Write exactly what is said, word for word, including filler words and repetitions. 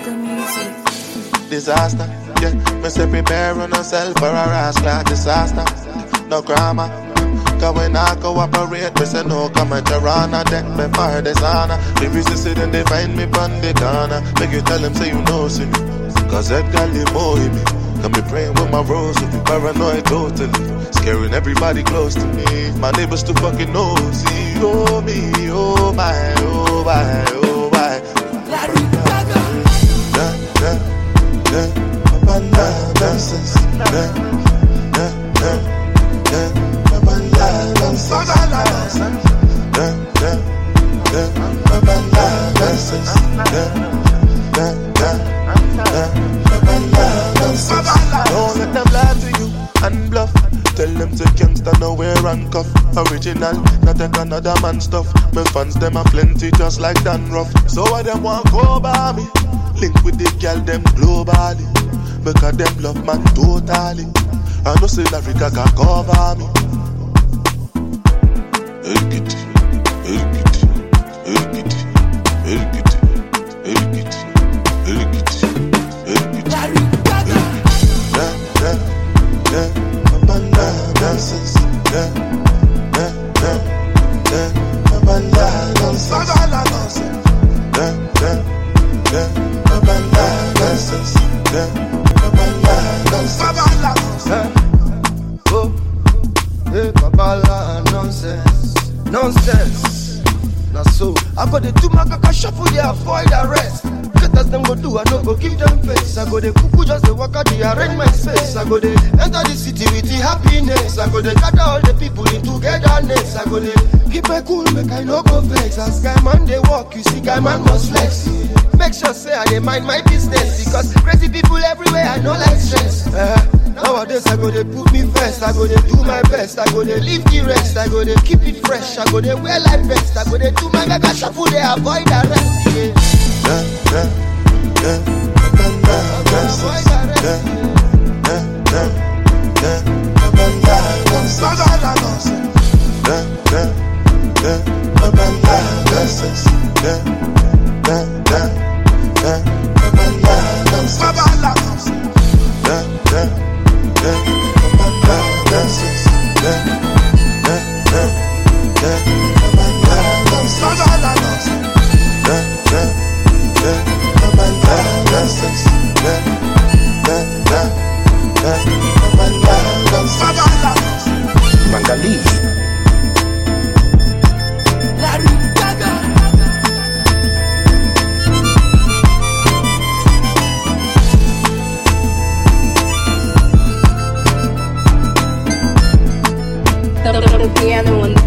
Gaga music. Disaster, yeah. Me say prepare on yourself for a rascal disaster. No grammar. Cause when I cooperate, me say no comment around a deck before dishonor. The reason say then they find me on the corner. Make you tell them say you know see me. Cause Edgar Limo hit me. Got me praying with my rose, so be paranoid totally. Scaring everybody close to me. My neighbors too fucking nosy. Oh me, oh my, oh my, oh my. Larry Gaga. Da, da, da, Papa la dances. Da, da, da, da, Papa la dances. Da, da, da, Papa la dances. Da, da, da, da, Papa la dances. Don't let them lie to you and bluff. Tell them to gangsta know we're handcuff. Original, not take another man stuff. My fans them are plenty just like Dan Ruff. So why them want go by me? Link with the girl them globally. Because them love man totally. I know say Larry Gaga cover me. Erikiti, erikiti, erikiti, erikiti, erikiti, erikiti, erikiti. Larry Gaga. Da, da, da. Papa dances, da, da, da, da. Papa dances, da, da, da. Papa dances, da, Papa dances. Oh, hey, Papa nonsense, nonsense. Now so I got the two macaca shuffle, they avoid arrest. Get as them go do, I no go give them face. I go the cuckoo just the walk out, the arrange my space. I go the enter the city with the happiness. I go the gather all the people in togetherness. I go the keep it cool, make I no go vex. As guy man they walk, you see guy man must flex. Make sure say I dey mind my business because crazy people everywhere I no like stress. Uh, nowadays I go they put me first. I go they do my best. I go they leave the rest. I go they keep it fresh. I go they wear like best. I go they do my mega shuffle, they avoid arrest. Yeah. Da, da, da, Papa dances. Da, da, da, da, Papa dances. Da, da, da, Papa dances. Da, da, da, da, Papa dances. Da, da, da, Papa dances. Da, da, da, da, Papa dances. Da, da, da, Papa dances. Da, da, da, da, Papa dances. Mangali. Larry Gaga. The piano on the